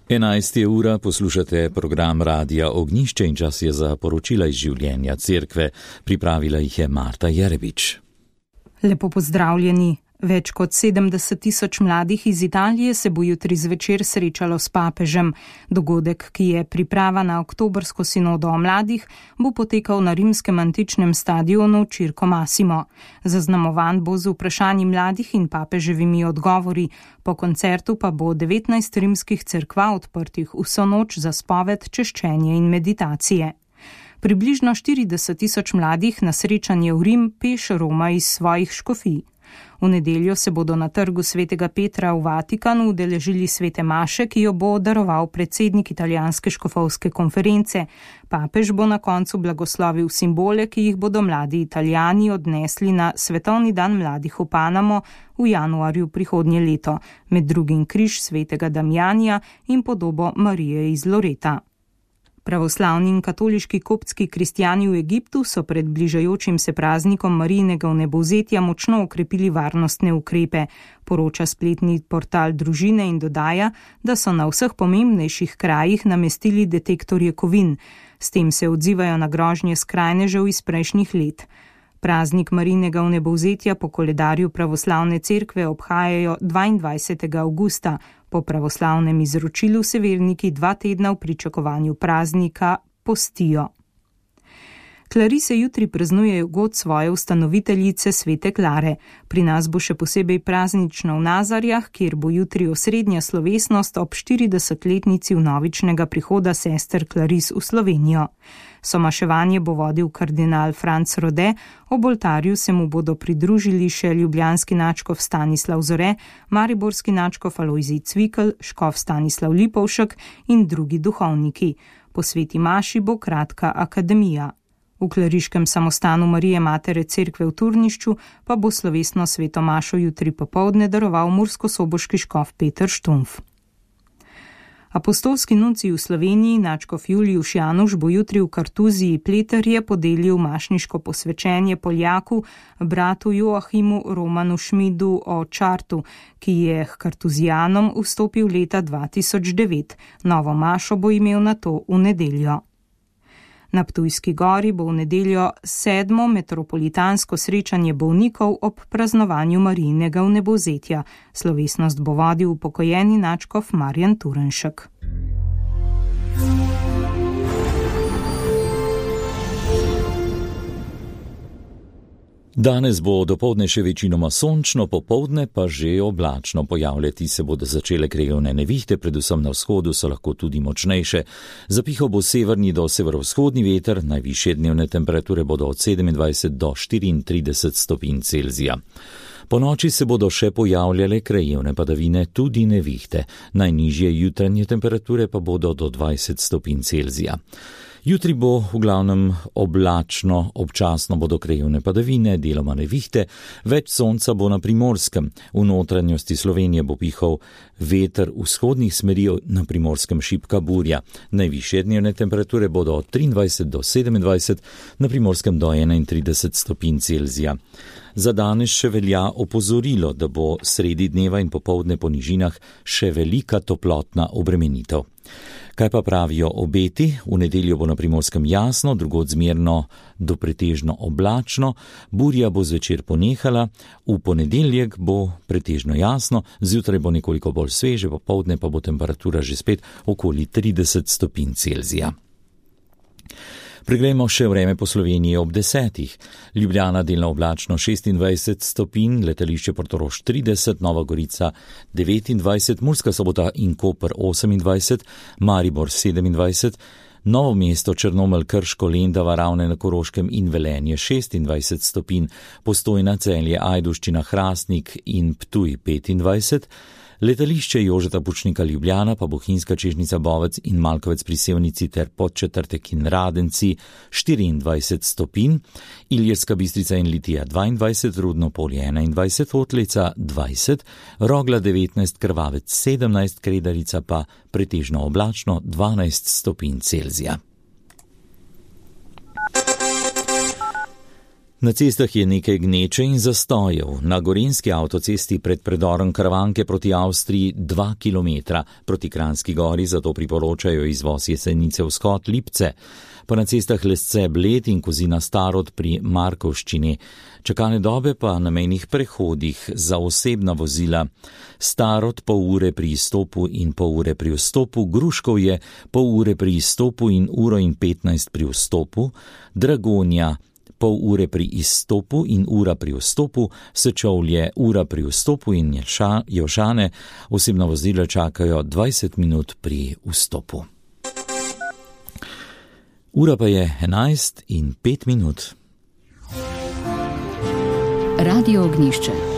11. ura, poslušate program Radia Ognjišče in čas je za poročila iz življenja cerkve. Pripravila jih je Marta Jerebič. Lepo pozdravljeni. Več kot 70,000 mladih iz Italije se bo jutri zvečer srečalo s papežem. Dogodek, ki je priprava na oktobrsko sinodo o mladih, bo potekal na rimskem antičnem stadionu Circo Massimo. Zaznamovan bo z vprašanji mladih in papeževimi odgovori. Po koncertu pa bo 19 rimskih cerkva odprtih vso noč za spoved, češčenje in meditacije. Približno 40,000 mladih na srečanje v Rim peš roma iz svojih škofij. V nedeljo se bodo na trgu svetega Petra v Vatikanu udeležili svete maše, ki jo bo daroval predsednik italijanske škofovske konference. Papež bo na koncu blagoslovil simbole, ki jih bodo mladi Italijani odnesli na Svetovni dan mladih v Panamo v januarju prihodnje leto, med drugim križ svetega Damjanija in podobo Marije iz Loreta. Pravoslavni in katoliški koptski kristjani v Egiptu so pred bližajočim se praznikom Marijinega vnebovzetja močno okrepili varnostne ukrepe, poroča spletni portal Družine in dodaja, da so na vseh pomembnejših krajih namestili detektorje kovin. S tem se odzivajo na grožnje skrajnežev iz prejšnjih let. Praznik Marijinega vnebovzetja po koledarju pravoslavne cerkve obhajajo 22. avgusta. Po pravoslavnem izročilu se verniki 2 tedna v pričakovanju praznika postijo. Klarise jutri praznujejo god svoje ustanoviteljice svete Klare. Pri nas bo še posebej praznično v Nazarjah, kjer bo jutri osrednja slovesnost ob 40-letnici vnovičnega prihoda sester Klaris v Slovenijo. Somaševanje bo vodil kardinal Franc Rode, ob oltarju se mu bodo pridružili še ljubljanski nadškof Stanislav Zore, mariborski nadškof Alojzij Cvikl, škof Stanislav Lipovšek in drugi duhovniki. Po sveti maši bo kratka akademija. V kleriškem samostanu Marije Matere cerkve v Turnišču pa bo slovesno sveto mašo jutri popoldne daroval murskosoboški škof Peter Štumf. Apostolski nuncij v Sloveniji, nadškof Julijuš Januš, bo jutri v Kartuziji Pleterje podelil mašniško posvečenje Poljaku, bratu Joachimu Romanu Šmidu o Čartu, ki je k Kartuzijanom vstopil leta 2009. Novo mašo bo imel nato v nedeljo. Na Ptujski gori bo v nedeljo 7. metropolitansko srečanje bolnikov ob praznovanju Marijinega vnebovzetja. Slovesnost bo vodil upokojeni nadškof Marjan Turenšek. Danes bo dopoldne še večinoma sončno, popoldne pa že oblačno. Pojavljati se bodo začele krajevne nevihte, predvsem na vzhodu so lahko tudi močnejše. Zapihal bo severni do severovzhodni veter, najvišje dnevne temperature bodo od 27 do 34 stopinj Celzija. Po noči se bodo še pojavljale krajevne padavine, tudi nevihte. Najnižje jutranje temperature pa bodo do 20 stopinj Celzija. Jutri bo v glavnem oblačno, občasno bodo krajevne padavine, deloma nevihte, več sonca bo na Primorskem. V notranjosti Slovenije bo pihal veter vzhodnih smeri, na Primorskem šibka burja. Najvišje dnevne temperature bodo od 23 do 27, na Primorskem do 31 stopinj Celzija. Za danes še velja opozorilo, da bo sredi dneva in popoldne po nižinah še velika toplotna obremenitev. Kaj pa pravijo obeti? V nedeljo bo na Primorskem jasno, drugod zmerno do pretežno oblačno, burja bo zvečer ponehala, v ponedeljek bo pretežno jasno, zjutraj bo nekoliko bolj sveže, popoldne pa bo temperatura že spet okoli 30 stopinj Celzija. Preglejmo še vreme po Sloveniji ob 10. Ljubljana delno oblačno 26 stopinj, letališče Portorož 30, Nova Gorica 29, Murska Sobota in Koper 28, Maribor 27, Novo mesto, Črnomelj, Krško, Lendava, Ravne na Koroškem in Velenje 26 stopinj, Postojna, Celje, Ajdovščina, Hrastnik in Ptuj 25, letališče Jožeta Pučnika Ljubljana, pa Bohinjska Čežnica, Bovec in Malkovec pri Sevnici ter Podčetrtek in Radenci 24 stopinj, Ilirska Bistrica in Litija 22, Rudno Polje 21, Otlica 20, Rogla 19, Krvavec 17, Kredarica pa pretežno oblačno 12 stopinj Celzija. Na cestah je nekaj gneče in zastojev. Na gorenjski avtocesti pred predorom Karavanke proti Avstriji 2 km, proti Kranjski gori zato priporočajo izvoz Jesenice vzhod Lipce, pa na cestah Lesce Bled in Kozina Starod pri Markovščini. Čakalne dobe pa na mejnih prehodih za osebna vozila. Starod pol ure pri izstopu in pol ure pri vstopu, Gruškovje pol ure pri izstopu in 1:15 pri vstopu, Dragonja pol ure pri izstopu in ura pri vstopu, Sečovlje ura pri vstopu in Jelšane osebna vozila čakajo 20 minut pri vstopu. Ura pa je 11:05. Radio Ognjišče.